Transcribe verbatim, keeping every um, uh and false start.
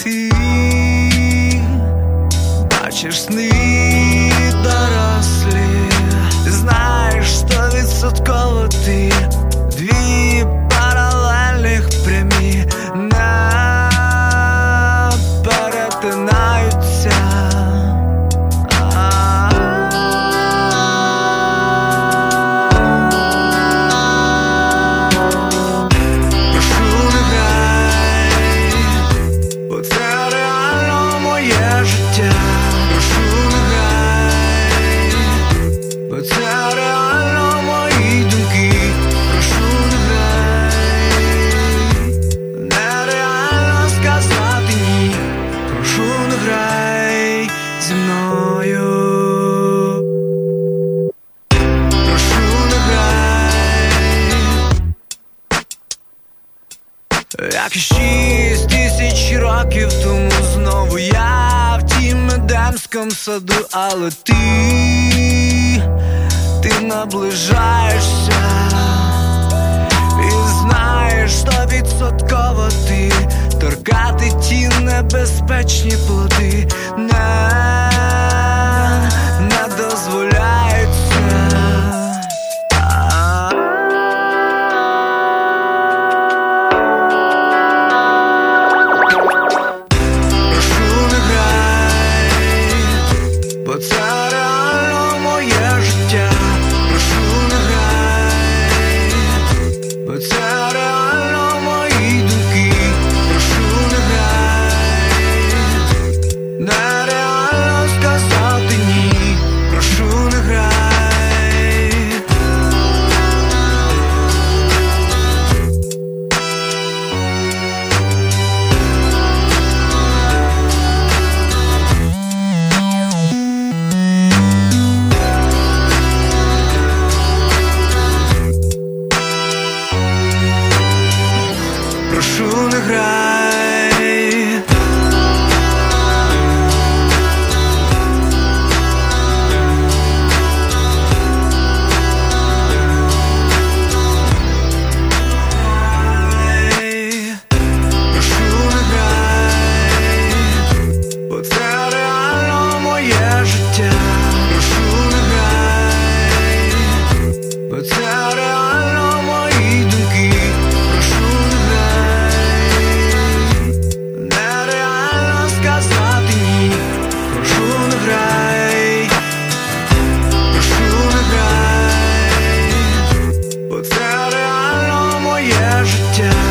ти бачиш сни дорослі, знаєш стовідсотково ти дві паралельних прямі не перетинаються. Зі мною прошу, не грай, як і шість тисяч років тому знову я в тім едемському саду, але ти, ти наближаєшся і знаєш стовідсотково ти торкати ті небезпечні плоди не, не дозволяється. Прошу, не грай, бо це реально моє життя. Прошу, не грай, бо це реально мої думки. Прошу, не грай, нереально сказати ні. Прошу, не грай. Прошу, не грай. Прошу, не грай, бо це реально моє життя. Прошу, не грай, бо це реально мої думки. Прошу, не грай, нереально сказати ні. Прошу, не грай, прошу, не грай, бо це реально моє життя.